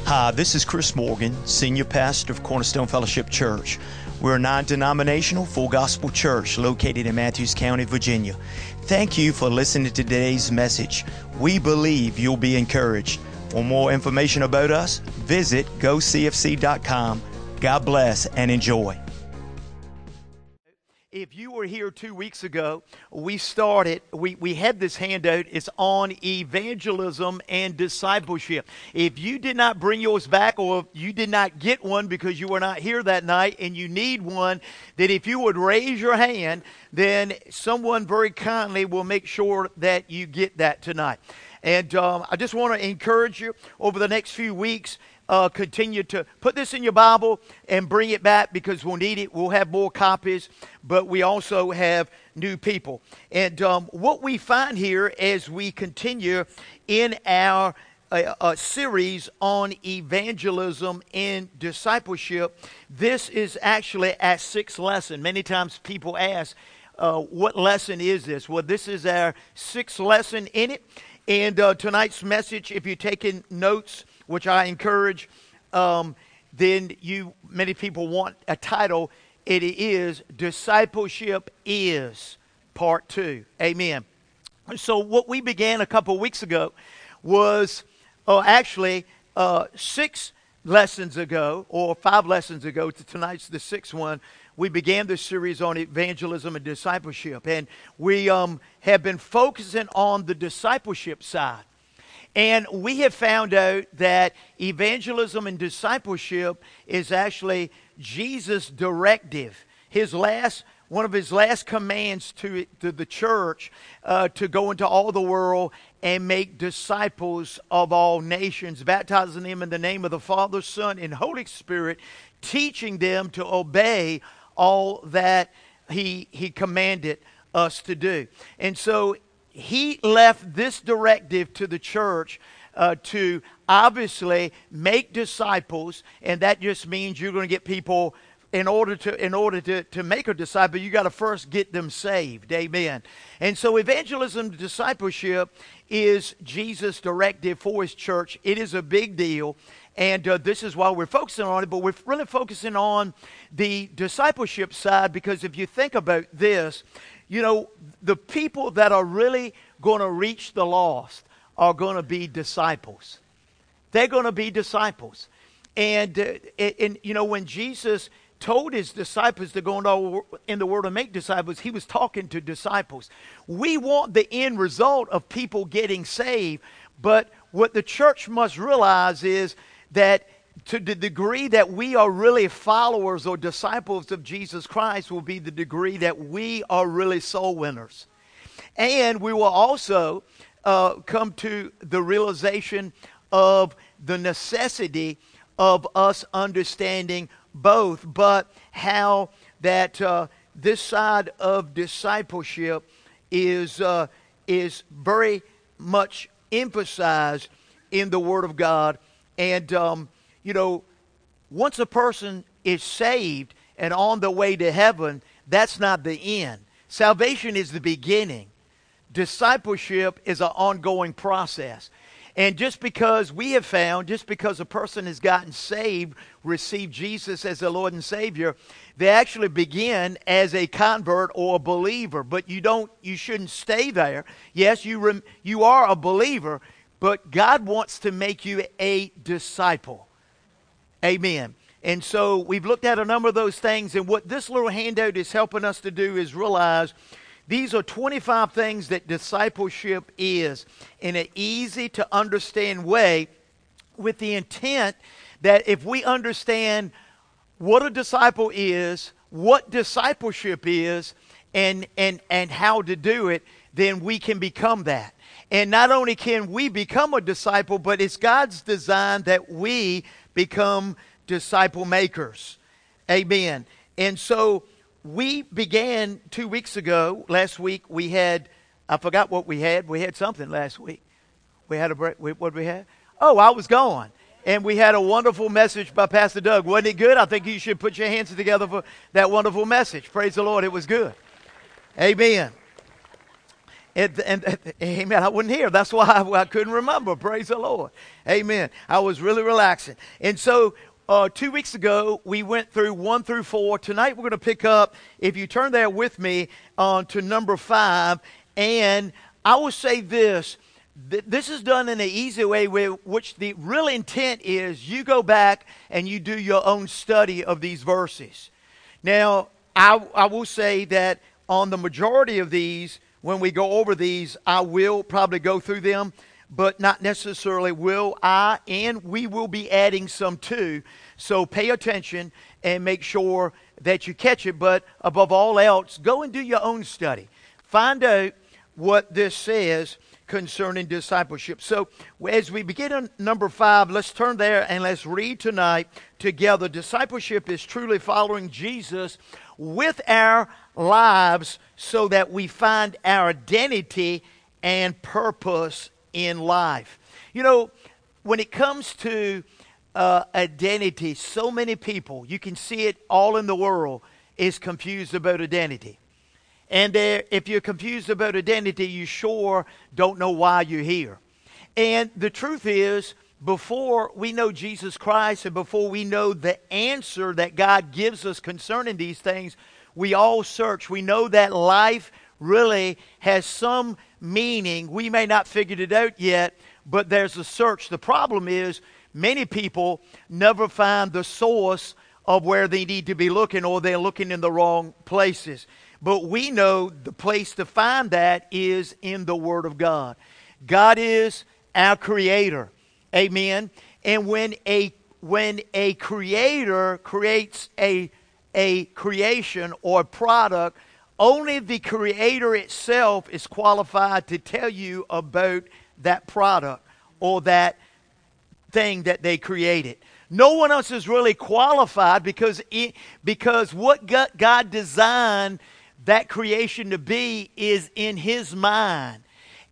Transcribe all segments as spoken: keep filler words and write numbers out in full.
Hi, this is Chris Morgan, Senior Pastor of Cornerstone Fellowship Church. We're a non-denominational, full gospel church located in Matthews County, Virginia. Thank you for listening to today's message. We believe you'll be encouraged. For more information about us, visit go c f c dot com. God bless and enjoy. If you were here two weeks ago, we started, we, we had this handout. It's on evangelism and discipleship. If you did not bring yours back, or if you did not get one because you were not here that night and you need one, then if you would raise your hand, then someone very kindly will make sure that you get that tonight. And um, I just want to encourage you over the next few weeks, Uh, continue to put this in your Bible and bring it back because we'll need it. We'll have more copies, but we also have new people. And um, what we find here as we continue in our uh, uh, series on evangelism and discipleship, this is actually our sixth lesson. Many times people ask, uh, what lesson is this? Well, this is our sixth lesson in it. And uh, tonight's message, if you're taking notes, which I encourage, um, then you, many people want a title. It is Discipleship is Part two. Amen. So what we began a couple of weeks ago was, oh, actually, uh, six lessons ago, or five lessons ago, to tonight's the sixth one, we began this series on evangelism and discipleship. And we um, have been focusing on the discipleship side. And we have found out that evangelism and discipleship is actually Jesus' directive. His last, one of his last commands to, to the church uh, to go into all the world and make disciples of all nations, baptizing them in the name of the Father, Son, and Holy Spirit, teaching them to obey all that he, he commanded us to do. And so he left this directive to the church uh, to obviously make disciples, and that just means you're going to get people in order to in order to, to make a disciple. You got to first get them saved. Amen. And so evangelism, discipleship is Jesus' directive for his church. It is a big deal, and uh, this is why we're focusing on it. But we're really focusing on the discipleship side because if you think about this, you know, the people that are really going to reach the lost are going to be disciples. They're going to be disciples. And, uh, and, you know, when Jesus told his disciples to go into in the world and make disciples, he was talking to disciples. We want the end result of people getting saved, but what the church must realize is that to the degree that we are really followers or disciples of Jesus Christ will be the degree that we are really soul winners. And we will also uh, come to the realization of the necessity of us understanding both, but how that uh, this side of discipleship is, uh, is very much emphasized in the Word of God. And um, You know, once a person is saved and on the way to heaven, that's not the end. Salvation is the beginning. Discipleship is an ongoing process. And just because we have found, just because a person has gotten saved, received Jesus as their Lord and Savior, they actually begin as a convert or a believer. But you don't, you shouldn't stay there. Yes, you rem, you are a believer, but God wants to make you a disciple. Amen. And so we've looked at a number of those things, and what this little handout is helping us to do is realize these are twenty-five things that discipleship is in an easy to understand way, with the intent that if we understand what a disciple is, what discipleship is, and and and how to do it, then we can become that. And not only can we become a disciple, but it's God's design that we become disciple makers. Amen. And so we began two weeks ago. Last week we had, I forgot what we had. We had something last week. We had a break. What did we have? Oh, I was gone. And we had a wonderful message by Pastor Doug. Wasn't it good? I think you should put your hands together for that wonderful message. Praise the Lord. It was good. Amen. And, and, and amen. I wasn't here. That's why I, I couldn't remember. Praise the Lord. Amen. I was really relaxing. And so uh, two weeks ago, we went through one through four. Tonight, we're going to pick up, if you turn there with me, on to number five. And I will say this. Th- this is done in an easy way, where, which the real intent is you go back and you do your own study of these verses. Now, I, I will say that on the majority of these, when we go over these, I will probably go through them, but not necessarily will I, and we will be adding some too. So pay attention and make sure that you catch it. But above all else, go and do your own study. Find out what this says concerning discipleship. So as we begin on number five, let's turn there and let's read tonight together. Discipleship is truly following Jesus with our lives so that we find our identity and purpose in life. You know, when it comes to uh, identity, so many people, you can see it all in the world, is confused about identity. And uh, if you're confused about identity, you sure don't know why you're here. And the truth is, before we know Jesus Christ and before we know the answer that God gives us concerning these things, we all search. We know that life really has some meaning. We may not figured it out yet, but there's a search. The problem is many people never find the source of where they need to be looking, or they're looking in the wrong places. But we know the place to find that is in the Word of God. God is our creator. Amen. And when a when a creator creates a a creation or a product, only the creator itself is qualified to tell you about that product or that thing that they created. No one else is really qualified, because it, because what God designed that creation to be is in His mind,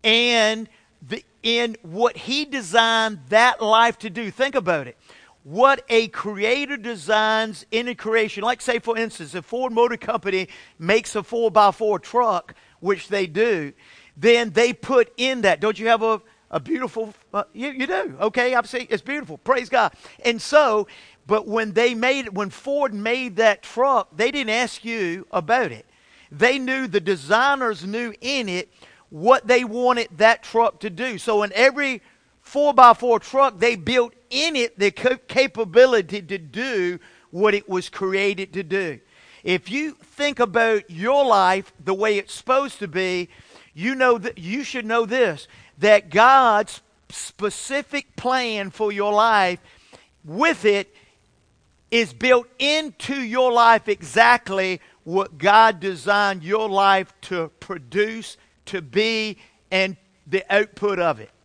and the, in what He designed that life to do. Think about it. What a creator designs in a creation, like say for instance, if Ford Motor Company makes a four by four truck, which they do, then they put in that. Don't you have a, a beautiful, uh, you, you do, okay, I'm saying it's beautiful, praise God. And so, but when they made it, when Ford made that truck, they didn't ask you about it. They knew, the designers knew in it what they wanted that truck to do. So in every four by four truck, they built in it the capability to do what it was created to do. If you think about your life the way it's supposed to be, you know that you should know this, that God's specific plan for your life, with it, is built into your life exactly what God designed your life to produce, to be, and the output of it.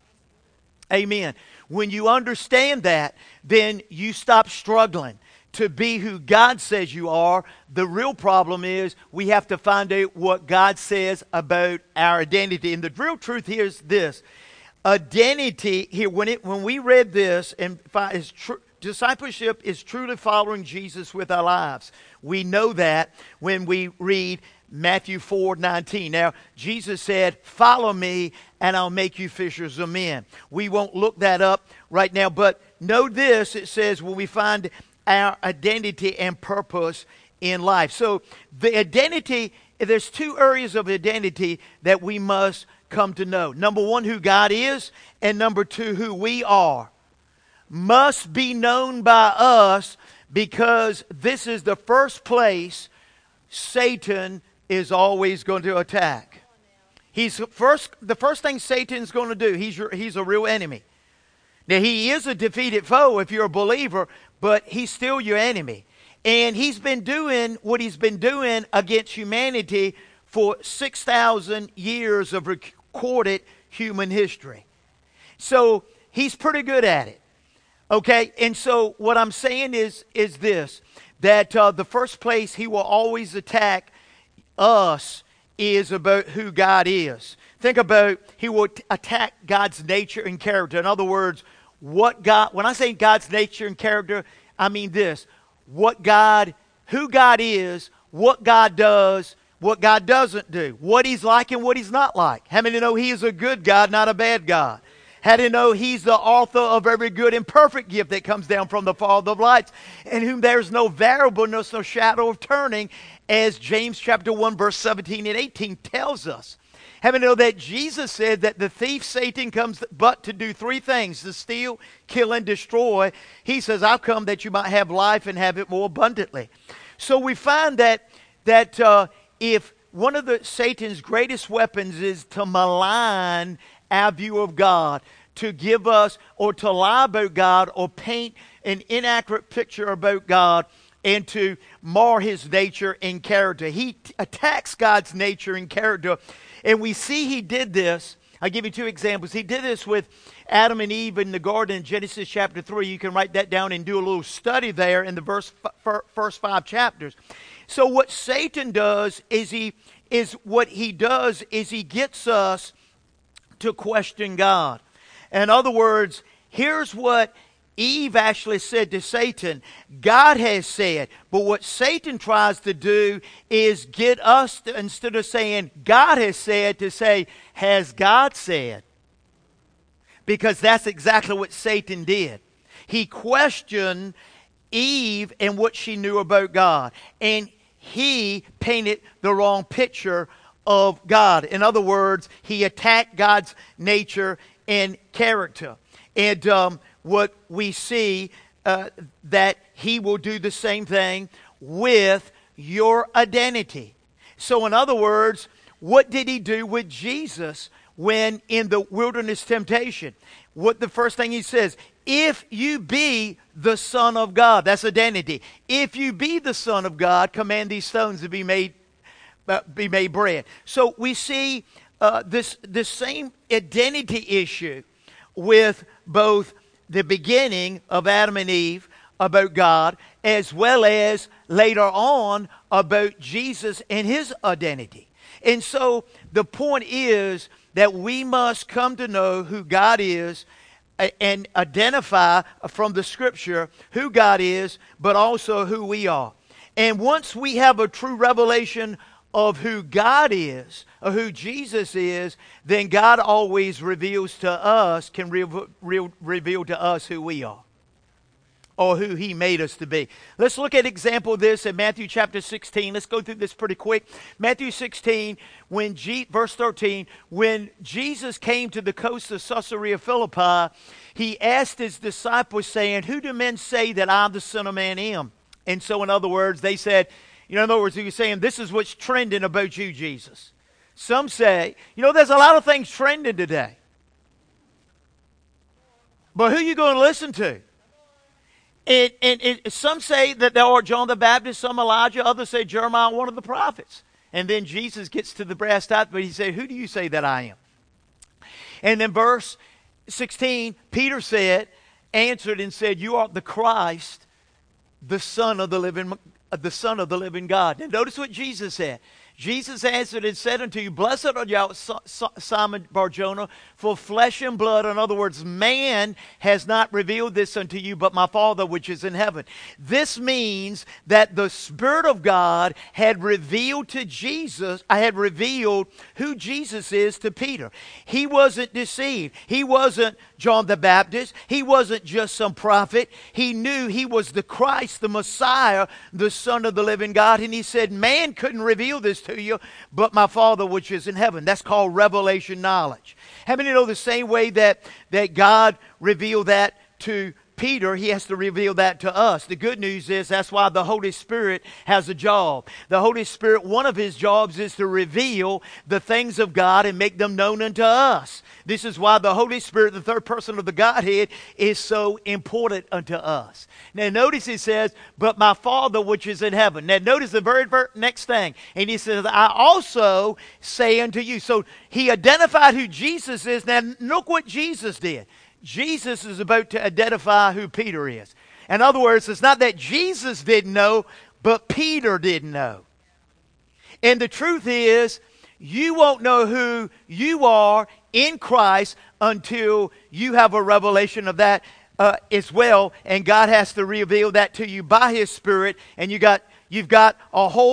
Amen. When you understand that, then you stop struggling to be who God says you are. The real problem is we have to find out what God says about our identity. And the real truth here is this. Identity, here, when it when we read this, and is tr- discipleship is truly following Jesus with our lives. We know that when we read Matthew four nineteen. Now, Jesus said, "Follow me, and I'll make you fishers of men." We won't look that up right now, but know this, it says, when we find our identity and purpose in life. So the identity, there's two areas of identity that we must come to know. Number one, who God is, and number two, who we are. Must be known by us, because this is the first place Satan is always going to attack. He's first, the first thing Satan's going to do, he's, your, he's a real enemy. Now, he is a defeated foe if you're a believer, but he's still your enemy. And he's been doing what he's been doing against humanity for six thousand years of recorded human history. So he's pretty good at it. Okay, and so what I'm saying is, is this, that uh, the first place he will always attack us is about who God is. Think about, he will t- attack God's nature and character. In other words, what God, when I say God's nature and character, I mean this, what God, who God is, what God does, what God doesn't do, what He's like and what He's not like. How many know He is a good God, not a bad God? How do you know He's the author of every good and perfect gift that comes down from the Father of lights, in whom there's no variableness, no shadow of turning, as James chapter one, verse seventeen and eighteen tells us. How many know that Jesus said that the thief Satan comes but to do three things: to steal, kill, and destroy. He says, I've come that you might have life and have it more abundantly. So we find that, that uh, if one of the Satan's greatest weapons is to malign our view of God, to give us or to lie about God or paint an inaccurate picture about God and to mar His nature and character. He t- attacks God's nature and character. And we see He did this. I'll give you two examples. He did this with Adam and Eve in the garden in Genesis chapter three. You can write that down and do a little study there in the verse, f- first five chapters. So what Satan does is he is what he does is he gets us to question God. In other words, here's what Eve actually said to Satan. God has said. But what Satan tries to do is get us to, instead of saying God has said, to say, has God said? Because that's exactly what Satan did. He questioned Eve and what she knew about God. And he painted the wrong picture of God. In other words, he attacked God's nature and character. And um, what we see uh, that He will do the same thing with your identity. So in other words, what did He do with Jesus when in the wilderness temptation? What the first thing He says, if you be the Son of God, that's identity. If you be the Son of God, command these stones to be made Uh, be made bread. So we see uh, this, this same identity issue with both the beginning of Adam and Eve about God, as well as later on about Jesus and His identity. And so the point is that we must come to know who God is and identify from the Scripture who God is, but also who we are. And once we have a true revelation of who God is, or who Jesus is, then God always reveals to us, can re- re- reveal to us who we are, or who He made us to be. Let's look at an example of this in Matthew chapter sixteen. Let's go through this pretty quick. Matthew sixteen, when G- verse thirteen, when Jesus came to the coast of Caesarea Philippi, He asked His disciples, saying, who do men say that I, the Son of Man, am? And so in other words, they said, you know, in other words, He was saying, this is what's trending about you, Jesus. Some say, you know, there's a lot of things trending today. But who are you going to listen to? And, and, and some say that there are John the Baptist, some Elijah, others say Jeremiah, one of the prophets. And then Jesus gets to the brass tacks, but He said, who do you say that I am? And then verse sixteen, Peter said, answered and said, you are the Christ, the Son of the living the Son of the living God. And notice what Jesus said. Jesus answered and said unto you, blessed are thou, Simon Bar-Jonah, for flesh and blood, in other words, man has not revealed this unto you, but my Father which is in heaven. This means that the Spirit of God had revealed to Jesus, I had revealed who Jesus is to Peter. He wasn't deceived. He wasn't John the Baptist. He wasn't just some prophet. He knew He was the Christ, the Messiah, the Son of the living God. And He said, man couldn't reveal this to you, but my Father which is in heaven. That's called revelation knowledge. How many know the same way that, that God revealed that to Peter, He has to reveal that to us? The good news is that's why the Holy Spirit has a job. The Holy Spirit, one of His jobs is to reveal the things of God and make them known unto us. This is why the Holy Spirit, the third person of the Godhead, is so important unto us. Now notice He says, but my Father which is in heaven. Now notice the very, very next thing. And He says, I also say unto you. So He identified who Jesus is. Now look what Jesus did. Jesus is about to identify who Peter is. In other words, it's not that Jesus didn't know, but Peter didn't know. And the truth is, you won't know who you are in Christ until you have a revelation of that uh, as well. And God has to reveal that to you by His Spirit. And you got, you've got a whole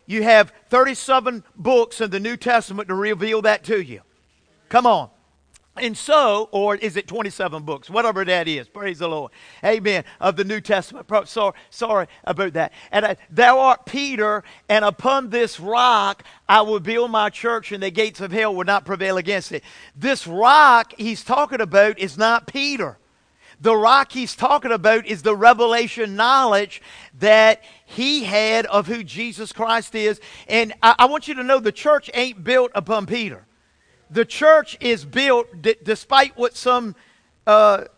You have thirty-seven books in the New Testament to reveal that to you. Come on. And so, or is it twenty-seven books? Whatever that is. Praise the Lord. Amen. Of the New Testament. Sorry, sorry about that. And uh, thou art Peter, and upon this rock I will build my church, and the gates of hell will not prevail against it. This rock he's talking about is not Peter. The rock he's talking about is the revelation knowledge that he had of who Jesus Christ is. And I, I want you to know the church ain't built upon Peter. The church is built, d- despite what some uh,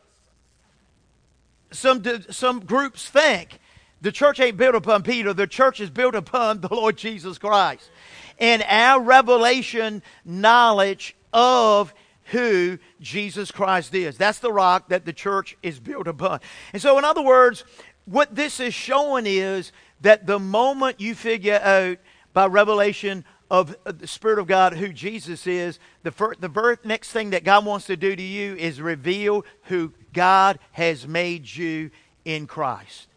some d- some groups think. The church ain't built upon Peter. The church is built upon the Lord Jesus Christ. And our revelation knowledge of who Jesus Christ is. That's the rock that the church is built upon. And so, in other words, what this is showing is that the moment you figure out by revelation of the Spirit of God who Jesus is, the first, the very next thing that God wants to do to you is reveal who God has made you in Christ.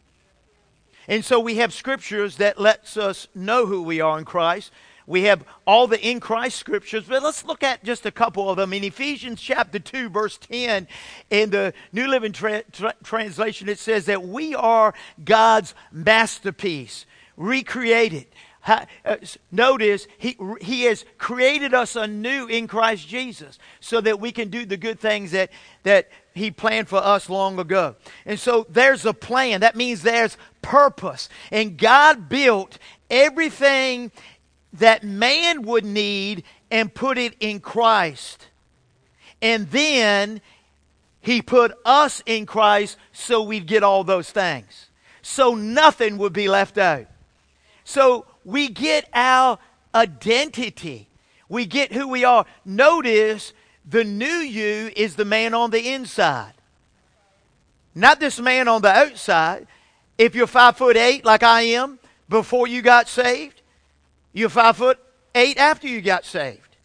And so we have scriptures that lets us know who we are in Christ. We have all the in Christ scriptures, but let's look at just a couple of them. In Ephesians chapter two, verse ten, in the New Living tra- tra- Translation, it says that we are God's masterpiece, recreated. Ha, uh, notice, he, he has created us anew in Christ Jesus so that we can do the good things that, that He planned for us long ago. And so there's a plan. That means there's purpose. And God built everything that man would need and put it in Christ. And then He put us in Christ so we'd get all those things. So nothing would be left out. So we get our identity. We get who we are. Notice the new you is the man on the inside. Not this man on the outside. If you're five foot eight like I am before you got saved, you're five foot eight after you got saved.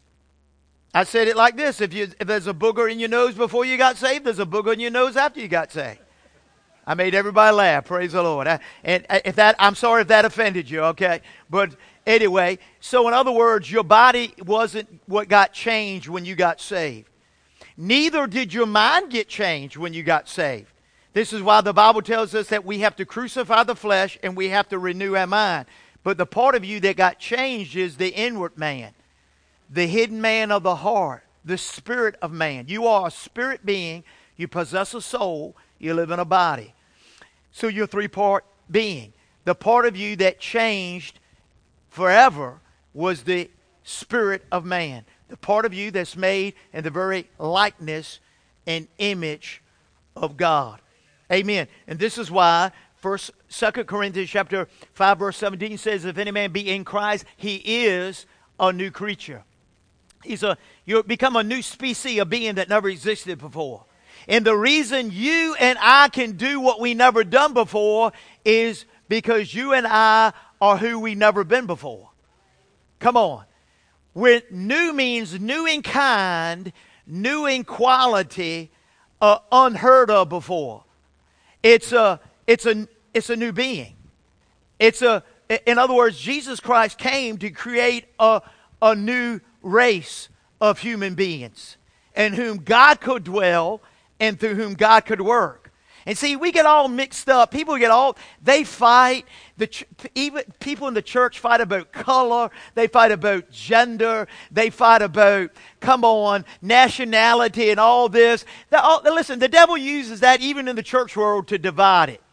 I said it like this. If, you, if there's a booger in your nose before you got saved, there's a booger in your nose after you got saved. I made everybody laugh. Praise the Lord. I, and if that, I'm sorry if that offended you, okay? But anyway, so in other words, your body wasn't what got changed when you got saved. Neither did your mind get changed when you got saved. This is why the Bible tells us that we have to crucify the flesh and we have to renew our mind. But the part of you that got changed is the inward man, the hidden man of the heart, the spirit of man. You are a spirit being. You possess a soul. You live in a body. So you're a three-part being. The part of you that changed forever was the spirit of man. The part of you that's made in the very likeness and image of God. Amen. And this is why First, Second Corinthians chapter five, verse seventeen says, if any man be in Christ, he is a new creature. He's a you become a new species, a being that never existed before. And the reason you and I can do what we never done before is because you and I are who we never been before. Come on. When new means new in kind, new in quality, uh, unheard of before. It's a it's a it's a new being. It's a in other words, Jesus Christ came to create a a new race of human beings in whom God could dwell and through whom God could work. And see, we get all mixed up. People get all, they fight. The ch- even people in the church fight about color. They fight about gender. They fight about, come on, nationality and all this. All, listen, the devil uses that even in the church world to divide it.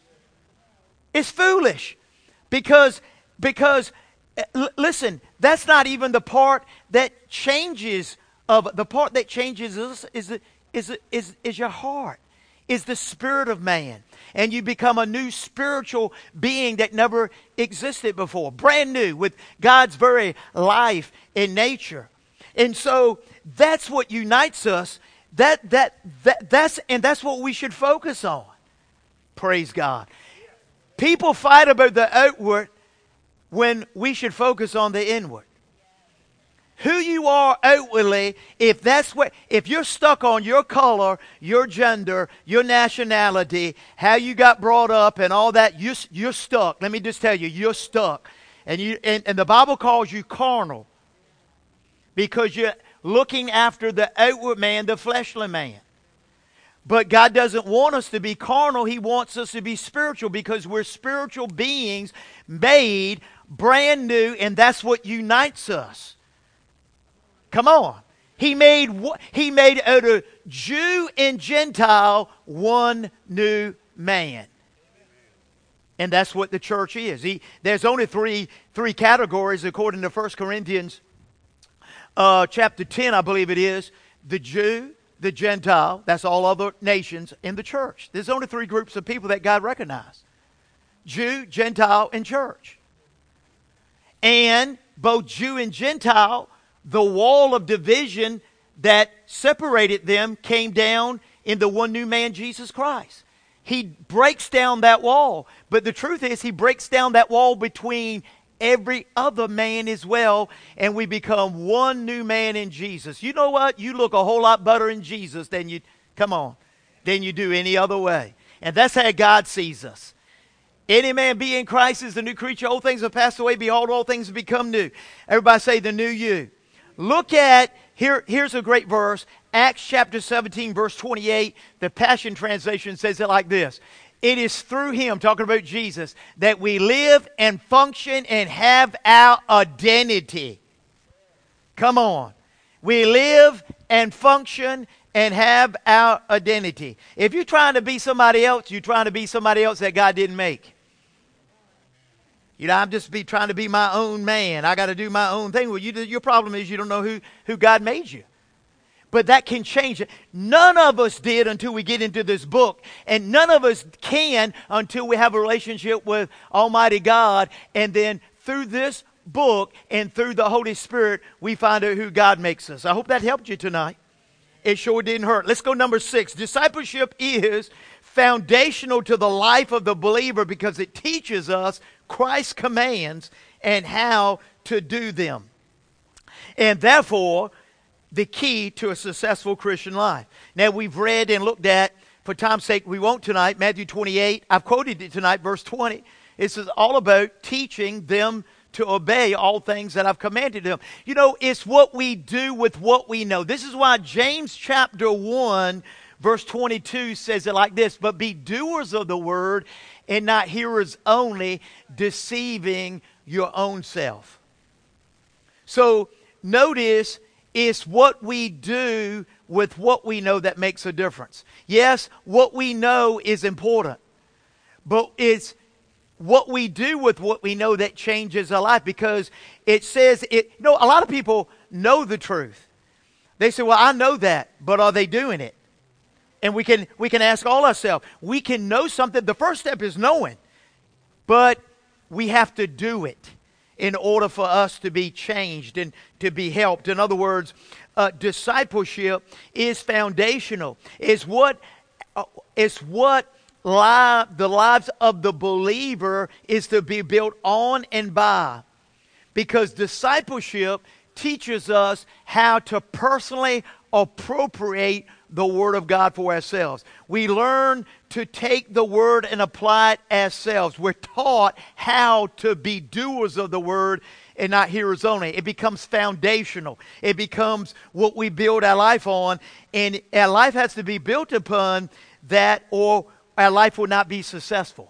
It's foolish because, because l- listen, that's not even the part that changes. Of the part that changes us is the Is, is, is your heart, is the spirit of man. And you become a new spiritual being that never existed before. Brand new with God's very life and nature. And so that's what unites us. That, that, that, that's, and that's what we should focus on. Praise God. People fight about the outward when we should focus on the inward. Who you are outwardly, if that's what, if you're stuck on your color, your gender, your nationality, how you got brought up and all that, you're, you're stuck. Let me just tell you, you're stuck. And, you, and, and the Bible calls you carnal because you're looking after the outward man, the fleshly man. But God doesn't want us to be carnal. He wants us to be spiritual because we're spiritual beings made brand new, and that's what unites us. Come on. He made, he made out of Jew and Gentile one new man. And that's what the church is. He, there's only three, three categories according to First Corinthians uh, chapter ten, I believe it is. The Jew, the Gentile, that's all other nations, in the church. There's only three groups of people that God recognized. Jew, Gentile, and church. And both Jew and Gentile, the wall of division that separated them came down in the one new man, Jesus Christ. He breaks down that wall. But the truth is, he breaks down that wall between every other man as well, and we become one new man in Jesus. You know what? You look a whole lot better in Jesus than you, come on, than you do any other way. And that's how God sees us. Any man be in Christ is the new creature. Old things have passed away. Behold, all things have become new. Everybody say the new you. Look at, here, here's a great verse. Acts chapter seventeen, verse twenty-eight. The Passion Translation says it like this. It is through him, talking about Jesus, that we live and function and have our identity. Come on. We live and function and have our identity. If you're trying to be somebody else, you're trying to be somebody else that God didn't make. You know, I'm just be trying to be my own man. I got to do my own thing. Well, you, your problem is you don't know who, who God made you. But that can change it. None of us did until we get into this book. And none of us can until we have a relationship with Almighty God. And then through this book and through the Holy Spirit, we find out who God makes us. I hope that helped you tonight. It sure didn't hurt. Let's go number six. Discipleship is foundational to the life of the believer because it teaches us Christ's commands and how to do them. And therefore, the key to a successful Christian life. Now, we've read and looked at, for time's sake, we won't tonight, Matthew twenty-eight. I've quoted it tonight, verse twenty. It's all about teaching them to obey all things that I've commanded them. You know, it's what we do with what we know. This is why James chapter one, verse twenty-two says it like this. But be doers of the word and not hearers only, deceiving your own self. So, notice, it's what we do with what we know that makes a difference. Yes, what we know is important, but it's what we do with what we know that changes our life, because it says, it. You know, a lot of people know the truth. They say, well, I know that, but are they doing it? And we can, we can ask all ourselves, we can know something. The first step is knowing, but we have to do it in order for us to be changed and to be helped. In other words, uh, discipleship is foundational. It's what, uh, it's what li- the lives of the believer is to be built on and by. Because discipleship teaches us how to personally appropriate the Word of God for ourselves. We learn to take the Word and apply it ourselves. We're taught how to be doers of the Word and not hearers only. It becomes foundational. It becomes what we build our life on. And our life has to be built upon that, or our life will not be successful.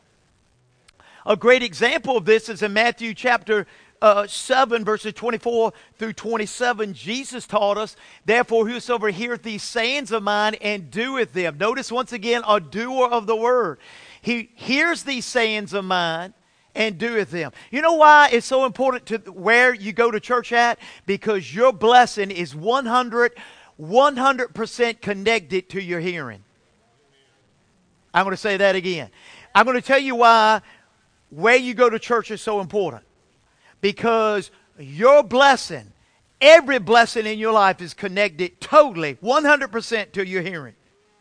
A great example of this is in Matthew chapter Uh, seven, verses twenty-four through twenty-seven. Jesus taught us, therefore whosoever heareth these sayings of mine and doeth them. Notice once again, a doer of the word. He hears these sayings of mine and doeth them. You know why it's so important to where you go to church at? Because your blessing is one hundred, one hundred percent connected to your hearing. I'm going to say that again. I'm going to tell you why where you go to church is so important. Because your blessing, every blessing in your life is connected totally, one hundred percent to your hearing.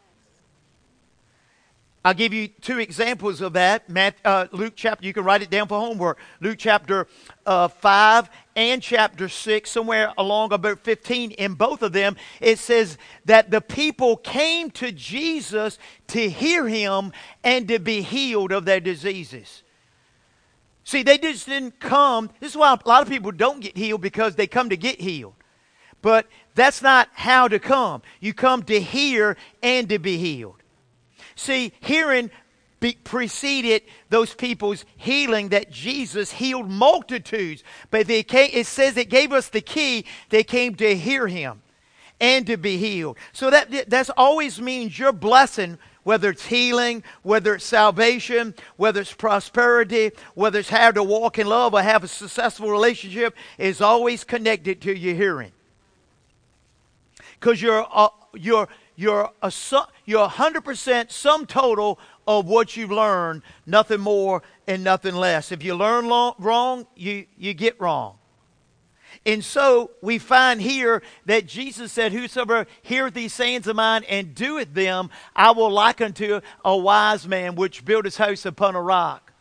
I'll give you two examples of that. Matt, uh, Luke chapter, you can write it down for homework. Luke chapter uh, five and chapter six, somewhere along about fifteen, in both of them, it says that the people came to Jesus to hear him and to be healed of their diseases. See, they just didn't come. This is why a lot of people don't get healed, because they come to get healed. But that's not how to come. You come to hear and to be healed. See, hearing be preceded those people's healing, that Jesus healed multitudes. But they came, it says it gave us the key. They came to hear him and to be healed. So that that's always means your blessing, whether it's healing, whether it's salvation, whether it's prosperity, whether it's how to walk in love or have a successful relationship, is always connected to your hearing. Because you're uh, you're you're a you're one hundred percent sum total of what you've learned, nothing more and nothing less. If you learn long, wrong, you you get wrong. And so we find here that Jesus said, "Whosoever heareth these sayings of mine and doeth them, I will liken to a wise man which built his house upon a rock."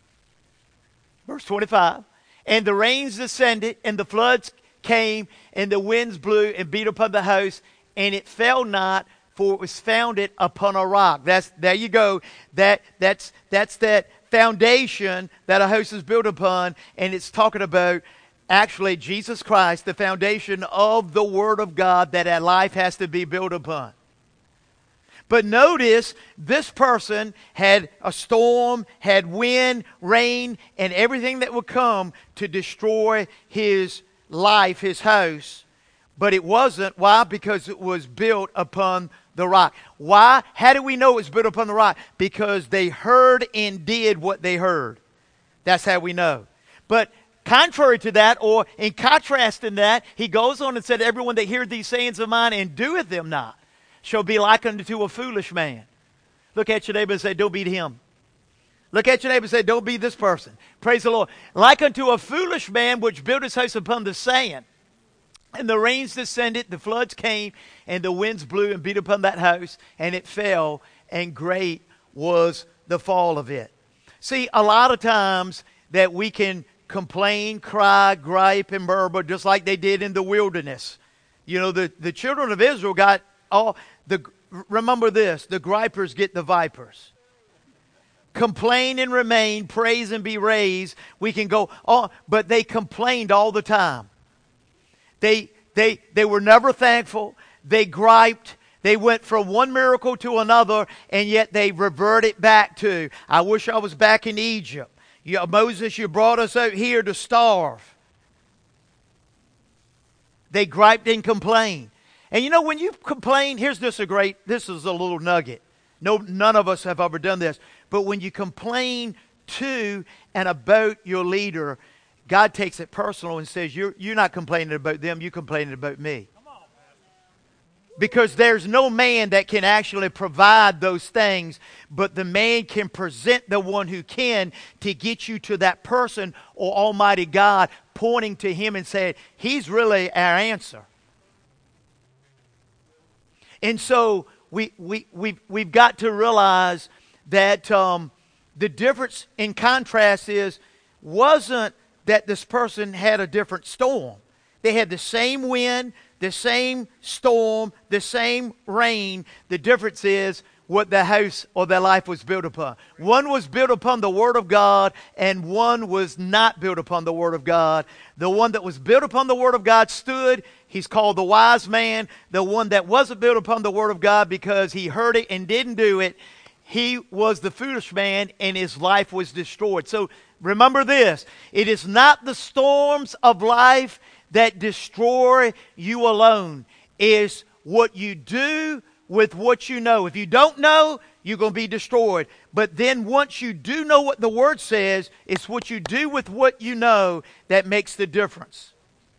Verse twenty-five. And the rains descended, and the floods came, and the winds blew and beat upon the house, and it fell not, for it was founded upon a rock. That's there you go. That that's that's that foundation that a house is built upon, and it's talking about actually Jesus Christ, the foundation of the Word of God that our life has to be built upon. But notice, this person had a storm, had wind, rain, and everything that would come to destroy his life, his house. But it wasn't. Why? Because it was built upon the rock. Why? How do we know it was built upon the rock? Because they heard and did what they heard. That's how we know. But contrary to that, or in contrast in that, he goes on and said, "Everyone that heareth these sayings of mine and doeth them not shall be like unto a foolish man." Look at your neighbor and say, "Don't be him." Look at your neighbor and say, "Don't be this person." Praise the Lord. "Like unto a foolish man which built his house upon the sand. And the rains descended, the floods came, and the winds blew and beat upon that house, and it fell, and great was the fall of it." See, a lot of times that we can complain, cry, gripe, and murmur, just like they did in the wilderness. You know, the, the children of Israel got all the, remember this, the gripers get the vipers. Complain and remain, praise and be raised. We can go on, but they complained all the time. They they they were never thankful. They griped. They went from one miracle to another, and yet they reverted back to, "I wish I was back in Egypt. You, Moses, you brought us out here to starve." They griped and complained. And you know, when you complain, here's this a great, this is a little nugget. No, none of us have ever done this. But when you complain to and about your leader, God takes it personal and says, you're, you're not complaining about them, you're complaining about me. Because there's no man that can actually provide those things, but the man can present the one who can to get you to that person or Almighty God, pointing to him and saying, he's really our answer. And so we, we, we, we've got to realize that um, the difference in contrast is, wasn't that this person had a different storm. They had the same wind, the same storm, the same rain. The difference is what the house or their life was built upon. One was built upon the Word of God, and one was not built upon the Word of God. The one that was built upon the Word of God stood. He's called the wise man. The one that wasn't built upon the Word of God because he heard it and didn't do it, he was the foolish man, and his life was destroyed. So remember this. It is not the storms of life that destroy you alone. It's what you do with what you know. If you don't know, you're going to be destroyed. But then once you do know what the Word says, it's what you do with what you know that makes the difference.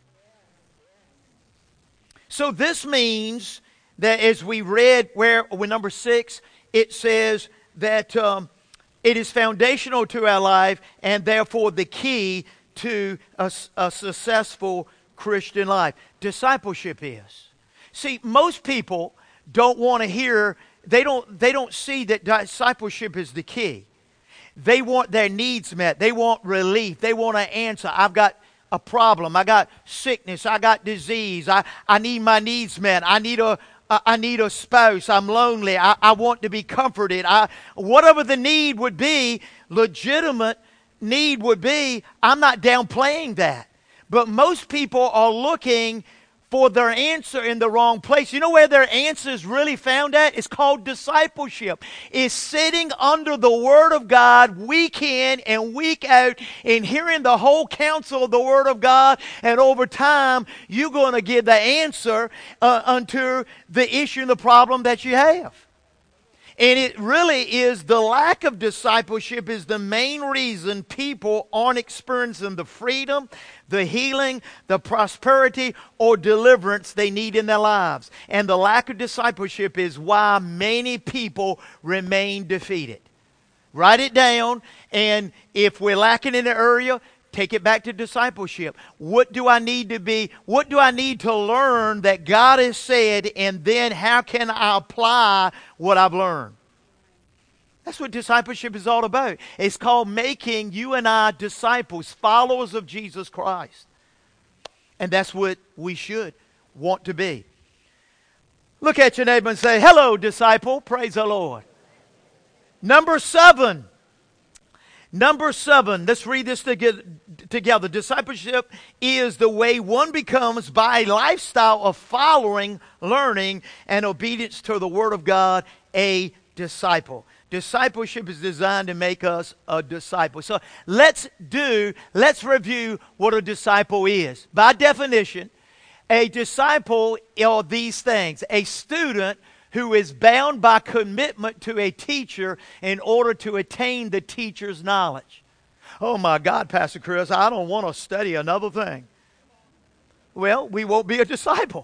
So this means that as we read where, with number six, it says that um, it is foundational to our life and therefore the key to a, a successful Christian life. Discipleship is. See, most people don't want to hear, they don't, they don't see that discipleship is the key. They want their needs met. They want relief. They want an answer. I've got a problem. I got sickness. I got disease. I, I need my needs met. I need a I need a spouse. I'm lonely. I, I want to be comforted. I, whatever the need would be, legitimate need would be, I'm not downplaying that. But most people are looking for their answer in the wrong place. You know where their answer is really found at? It's called discipleship. It's sitting under the Word of God week in and week out and hearing the whole counsel of the Word of God. And over time, you're going to give the answer uh, unto the issue and the problem that you have. And it really is the lack of discipleship is the main reason people aren't experiencing the freedom, the healing, the prosperity, or deliverance they need in their lives. And the lack of discipleship is why many people remain defeated. Write it down, and if we're lacking in the area, take it back to discipleship. What do I need to be, what do I need to learn that God has said, and then how can I apply what I've learned? That's what discipleship is all about. It's called making you and I disciples, followers of Jesus Christ. And that's what we should want to be. Look at your neighbor and say, hello, disciple. Praise the Lord. Number seven. Number seven, let's read this together. Discipleship is the way one becomes by a lifestyle of following, learning, and obedience to the Word of God, a disciple. Discipleship is designed to make us a disciple. So let's do, let's review what a disciple is. By definition, a disciple are these things. A student who is bound by commitment to a teacher in order to attain the teacher's knowledge. Oh my God, Pastor Chris, I don't want to study another thing. Well, we won't be a disciple.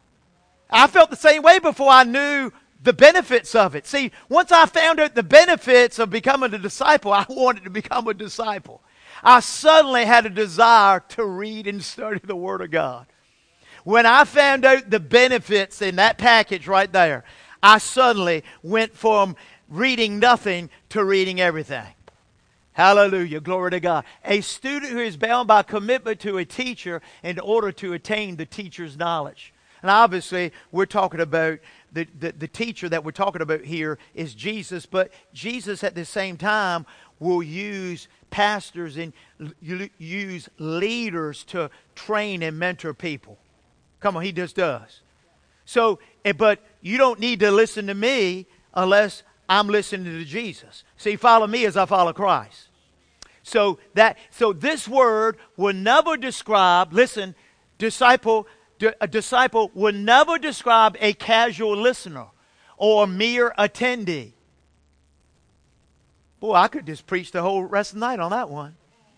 I felt the same way before I knew the benefits of it. See, once I found out the benefits of becoming a disciple, I wanted to become a disciple. I suddenly had a desire to read and study the Word of God. When I found out the benefits in that package right there, I suddenly went from reading nothing to reading everything. Hallelujah. Glory to God. A student who is bound by commitment to a teacher in order to attain the teacher's knowledge. And obviously, we're talking about the, the, the teacher that we're talking about here is Jesus. But Jesus at the same time will use pastors and use leaders to train and mentor people. Come on, he just does. So, but you don't need to listen to me unless I'm listening to Jesus. See, follow me as I follow Christ. So that, so this word will never describe, listen, disciple, a disciple will never describe a casual listener or a mere attendee. Boy, I could just preach the whole rest of the night on that one.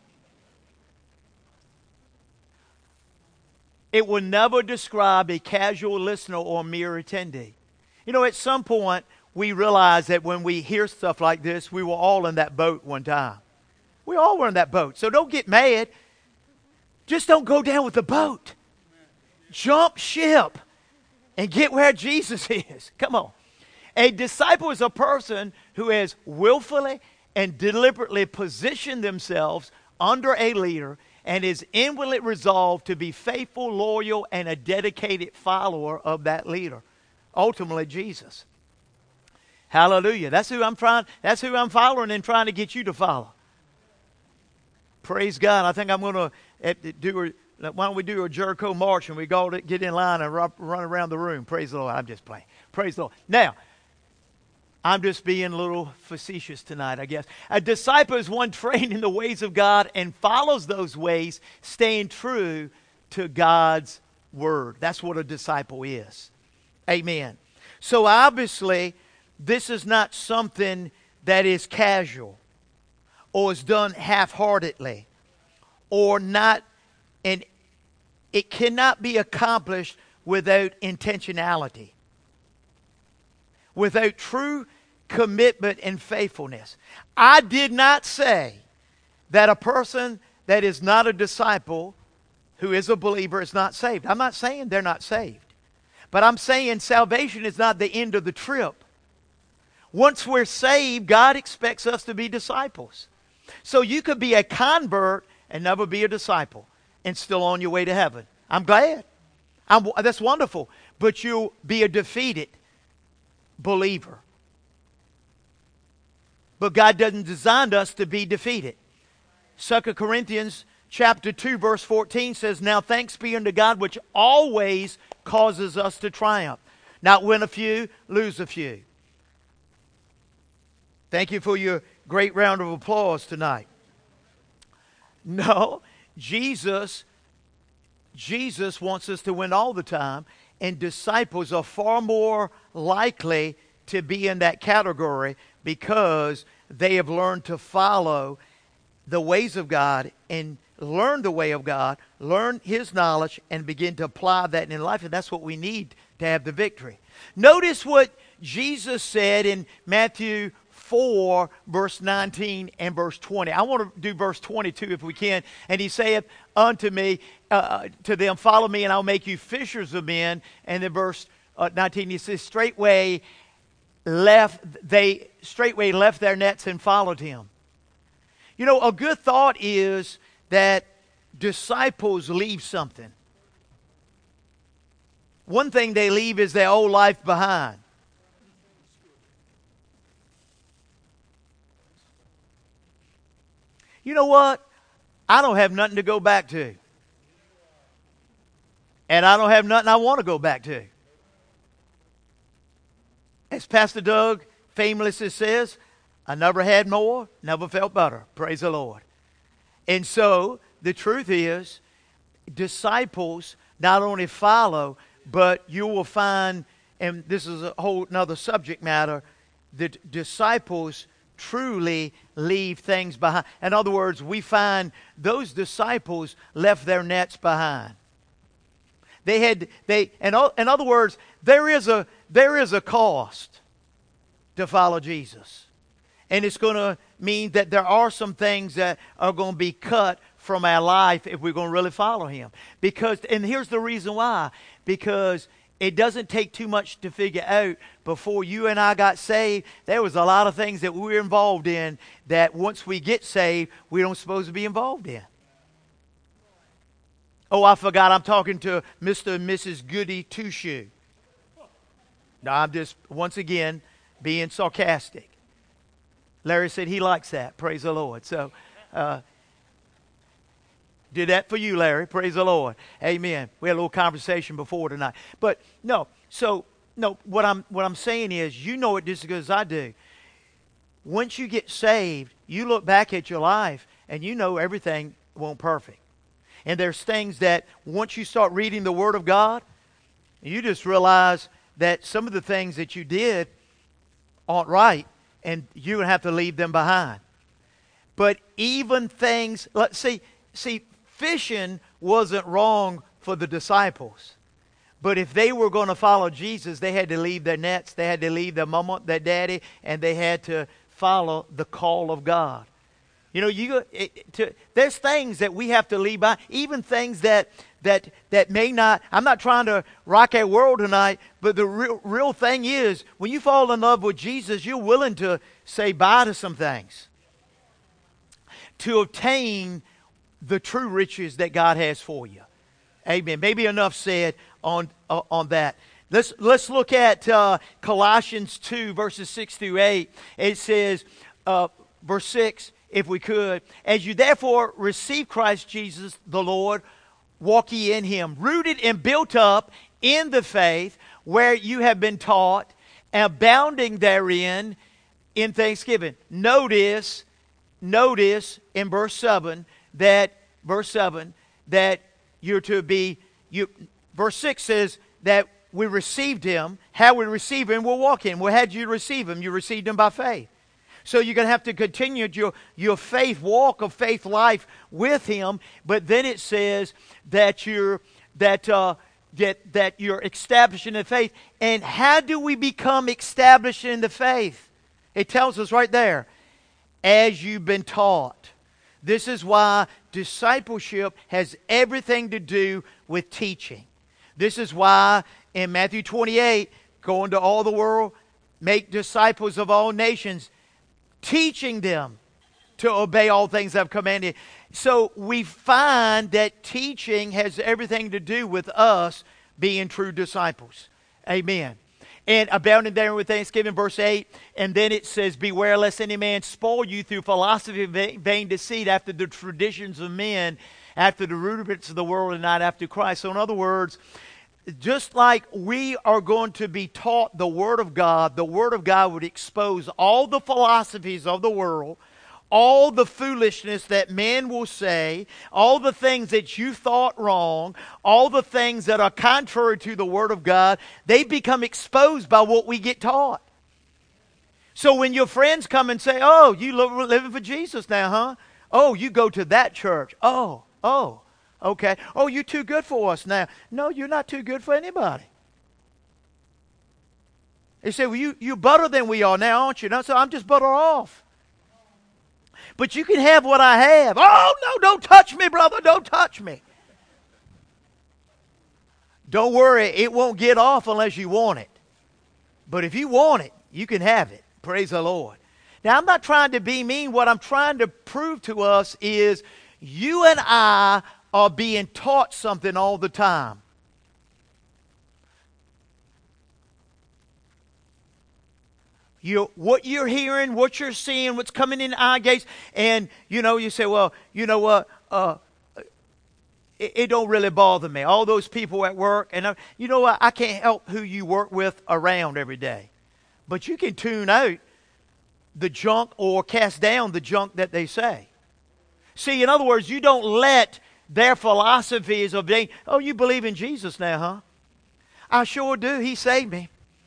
It will never describe a casual listener or a mere attendee. You know, at some point, we realize that when we hear stuff like this, we were all in that boat one time. We all were in that boat. So don't get mad. Just don't go down with the boat. Jump ship and get where Jesus is. Come on. A disciple is a person who has willfully and deliberately positioned themselves under a leader and is inwardly resolved to be faithful, loyal, and a dedicated follower of that leader. Ultimately, Jesus. Hallelujah. That's who I'm trying, that's who I'm following and trying to get you to follow. Praise God. I think I'm going to do a, why don't we do a Jericho march and we go to get in line and run around the room. Praise the Lord. I'm just playing. Praise the Lord. Now, I'm just being a little facetious tonight, I guess. A disciple is one trained in the ways of God and follows those ways, staying true to God's word. That's what a disciple is. Amen. So obviously, this is not something that is casual or is done half-heartedly or not, and it cannot be accomplished without intentionality. Without true commitment and faithfulness. I did not say that a person that is not a disciple, who is a believer, is not saved. I'm not saying they're not saved. But I'm saying salvation is not the end of the trip. Once we're saved, God expects us to be disciples. So you could be a convert and never be a disciple and still on your way to heaven. I'm glad. I'm, that's wonderful. But you'll be a defeated believer. But God doesn't design us to be defeated. Second Corinthians chapter two, verse fourteen says, "Now thanks be unto God, which always causes us to triumph. Not win a few, lose a few." Thank you for your great round of applause tonight. No, Jesus, Jesus wants us to win all the time, and disciples are far more likely to be in that category because they have learned to follow the ways of God and learn the way of God, learn His knowledge, and begin to apply that in life. And that's what we need to have the victory. Notice what Jesus said in Matthew four, verse nineteen and verse twenty. I want to do verse twenty-two if we can. "And He saith unto me, uh, to them, Follow me, and I'll make you fishers of men." And then verse uh, nineteen, He says, straightway left they straightway left their nets and followed Him. You know, a good thought is that disciples leave something. One thing they leave is their old life behind. You know what? I don't have nothing to go back to. And I don't have nothing I want to go back to. As Pastor Doug famously says, I never had more, never felt better. Praise the Lord. And so, the truth is, disciples not only follow, but you will find, and this is a whole another subject matter, that disciples truly leave things behind. In other words, we find those disciples left their nets behind. They had, they, in, in other words, there is a, there is a cost to follow Jesus. And it's going to mean that there are some things that are going to be cut from our life if we're going to really follow Him. Because, and here's the reason why. Because it doesn't take too much to figure out. Before you and I got saved, there was a lot of things that we were involved in that once we get saved, we don't supposed to be involved in. Oh, I forgot I'm talking to Mister and Missus Goody Two-Shoe. No, I'm just, once again, being sarcastic. Larry said he likes that. Praise the Lord. So, uh, did that for you, Larry. Praise the Lord. Amen. We had a little conversation before tonight. But, no, so, no, what I'm, what I'm saying is, you know it just as good as I do. Once you get saved, you look back at your life, and you know everything won't perfect. And there's things that once you start reading the Word of God, you just realize that some of the things that you did aren't right, and you're going to have to leave them behind. But even things, let's see, see, fishing wasn't wrong for the disciples. But if they were going to follow Jesus, they had to leave their nets, they had to leave their mama, their daddy, and they had to follow the call of God. You know, you it, to, there's things that we have to leave by, even things that that that may not. I'm not trying to rock our world tonight, but the real real thing is, when you fall in love with Jesus, you're willing to say bye to some things to obtain the true riches that God has for you. Amen. Maybe enough said on uh, on that. Let's let's look at uh, Colossians two verses six through eight. It says, uh, verse six. If we could, "As you therefore receive Christ Jesus the Lord, walk ye in Him, rooted and built up in the faith, where you have been taught, abounding therein in thanksgiving." Notice, notice in verse seven that verse seven that you're to be. You verse six says that we received Him. How we receive Him, we'll walk in. Well, how did you receive Him? You received Him by faith. So you're going to have to continue your, your faith walk of faith life with Him. But then it says that you're that uh, that that you're established in the faith. And how do we become established in the faith? It tells us right there, as you've been taught. This is why discipleship has everything to do with teaching. This is why in Matthew twenty-eight, go into all the world, make disciples of all nations, teaching them to obey all things I've commanded. So we find that teaching has everything to do with us being true disciples. Amen. And abounding therein with thanksgiving, verse eight. And then it says, beware lest any man spoil you through philosophy of vain deceit, after the traditions of men, after the rudiments of the world, and not after Christ. So in other words, just like we are going to be taught the Word of God, the Word of God would expose all the philosophies of the world, all the foolishness that men will say, all the things that you thought wrong, all the things that are contrary to the Word of God, they become exposed by what we get taught. So when your friends come and say, oh, you li- living for Jesus now, huh? Oh, you go to that church. Oh, oh, okay. Oh, you're too good for us now. No, you're not too good for anybody. They say, well, you, you're better than we are now, aren't you? No, so I'm just better off. But you can have what I have. Oh, no, don't touch me, brother. Don't touch me. Don't worry, it won't get off unless you want it. But if you want it, you can have it. Praise the Lord. Now, I'm not trying to be mean. What I'm trying to prove to us is you and I are being taught something all the time. You, what you're hearing, what you're seeing, what's coming in eye gates, and you know, you say, well, you know what, uh, it, it don't really bother me. All those people at work, and I, you know what, I can't help who you work with around every day, but you can tune out the junk or cast down the junk that they say. See, in other words, you don't let their philosophies of being, oh, you believe in Jesus now, huh? I sure do. He saved me.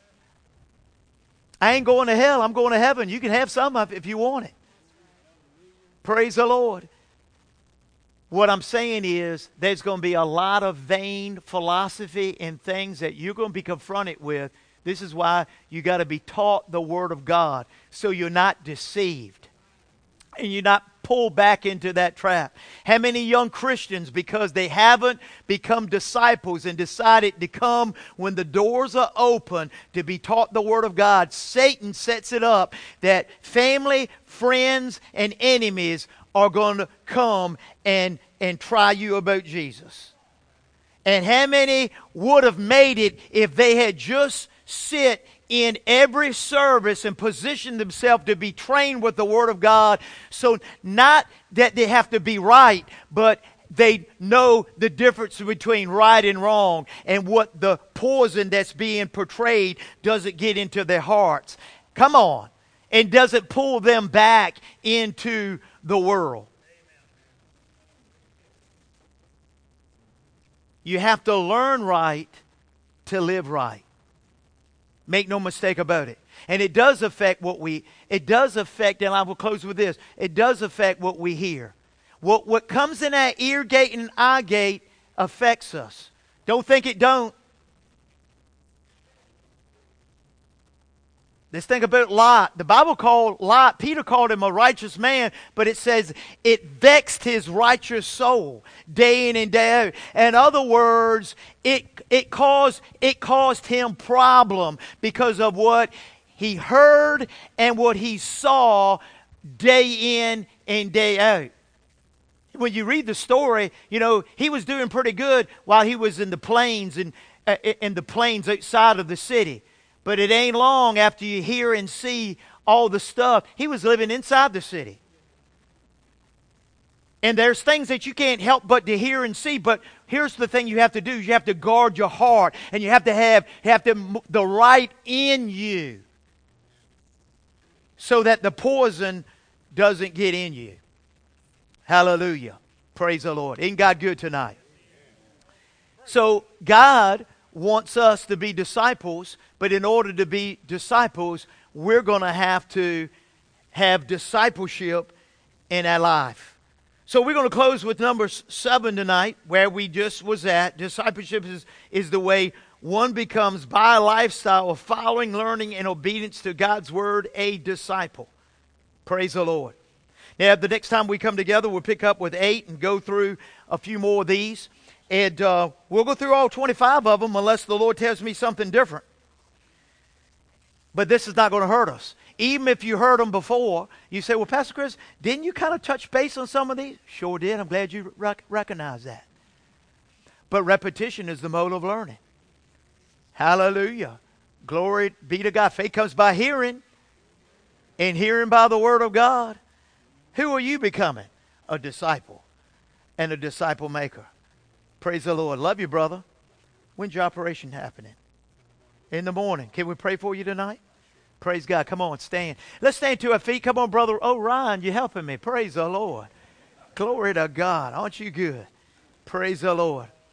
I ain't going to hell. I'm going to heaven. You can have some of it if you want it. Praise the Lord. What I'm saying is there's going to be a lot of vain philosophy and things that you're going to be confronted with. This is why you got to be taught the Word of God so you're not deceived and you're not pulled back into that trap. How many young Christians, because they haven't become disciples and decided to come when the doors are open to be taught the Word of God, Satan sets it up that family, friends, and enemies are going to come and, and try you about Jesus. And how many would have made it if they had just sit in every service and position themselves to be trained with the Word of God, so not that they have to be right, but they know the difference between right and wrong, and what the poison that's being portrayed doesn't get into their hearts. Come on. And doesn't pull them back into the world. You have to learn right to live right. Make no mistake about it. And it does affect what we, it does affect, and I will close with this, it does affect what we hear. What, what comes in our ear gate and eye gate affects us. Don't think it don't. Let's think about Lot. The Bible called Lot, Peter called him a righteous man, but it says it vexed his righteous soul day in and day out. In other words, it it caused it caused him problem because of what he heard and what he saw day in and day out. When you read the story, you know, he was doing pretty good while he was in the plains and uh, in the plains outside of the city. But it ain't long after you hear and see all the stuff. He was living inside the city. And there's things that you can't help but to hear and see. But here's the thing you have to do. You have to guard your heart. And you have to have, have to, the right in you. So that the poison doesn't get in you. Hallelujah. Praise the Lord. Ain't God good tonight? So God wants us to be disciples, but in order to be disciples, we're going to have to have discipleship in our life. So we're going to close with number seven tonight, where we just was at. Discipleship is, is the way one becomes, by a lifestyle of following, learning, and obedience to God's Word, a disciple. Praise the Lord. Now, the next time we come together, we'll pick up with eight and go through a few more of these. And uh, we'll go through all twenty-five of them unless the Lord tells me something different. But this is not going to hurt us. Even if you heard them before, you say, well, Pastor Chris, didn't you kind of touch base on some of these? Sure did. I'm glad you rec- recognize that. But repetition is the mode of learning. Hallelujah. Glory be to God. Faith comes by hearing, and hearing by the word of God. Who are you becoming? A disciple and a disciple maker. Praise the Lord. Love you, brother. When's your operation happening? In the morning. Can we pray for you tonight? Praise God. Come on, stand. Let's stand to our feet. Come on, brother. Oh, Ryan, you're helping me. Praise the Lord. Glory to God. Aren't you good? Praise the Lord.